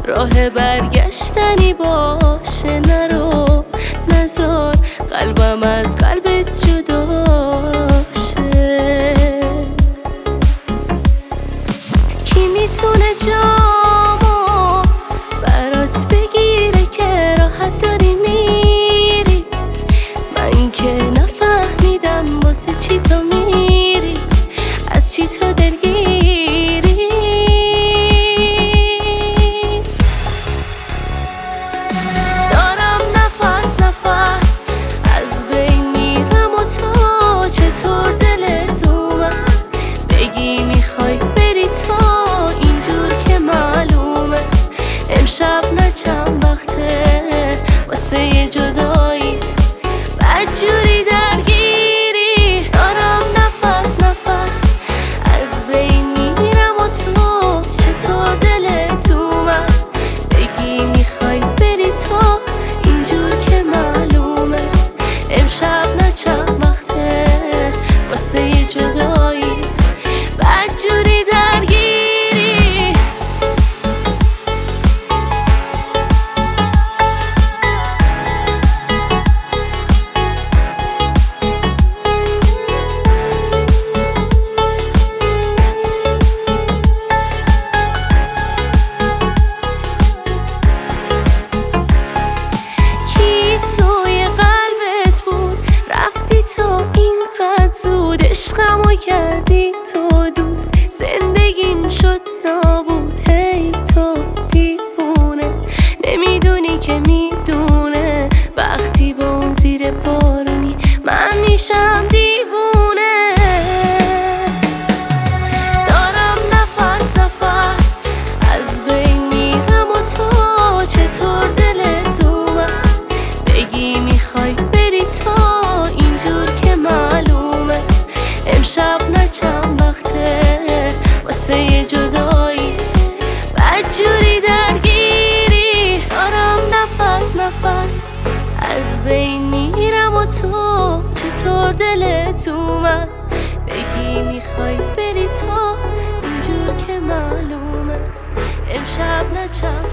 راه برگشتنی باشه. نرو نزار قلبم از قلبت جدا شه. کی میتونه جامو برات بگیره که راحت داری میری؟ من که نفهمیدم واسه چی تو میری، از چی تو دلگیری. دارم نفس نفس از بین میرم و تو چطور دلت اومد بگی میخوای بری تا اینجور که معلومه امشب نه چند وقته واسه یه جدایی بدجوری درگیری. دارم نفس نفس از بین میرم و تو چطور دلت اومد بگی میخوای بری تا اینجور که معلومه امشب نه چند وقته واسه یه جدایی بدجوری درگیری. عشقمو کردی تو دود، زندگیم شد نابود. هی تو دیوونه نمیدونی که میدونه وقتی با اون زیر بارونی من میشم دیوونه. دارم نفس نفس از بین میرم و تو چطور دلت اومد بگی میخوای بری تا اینجور که معلومه امشب نه چند وقته واسه یه جدایی بدجوری درگیری. دارم نفس نفس از بین میرم و تو چطور دلت اومد بگی میخوای بری تا اینجور که معلومه امشب نه چند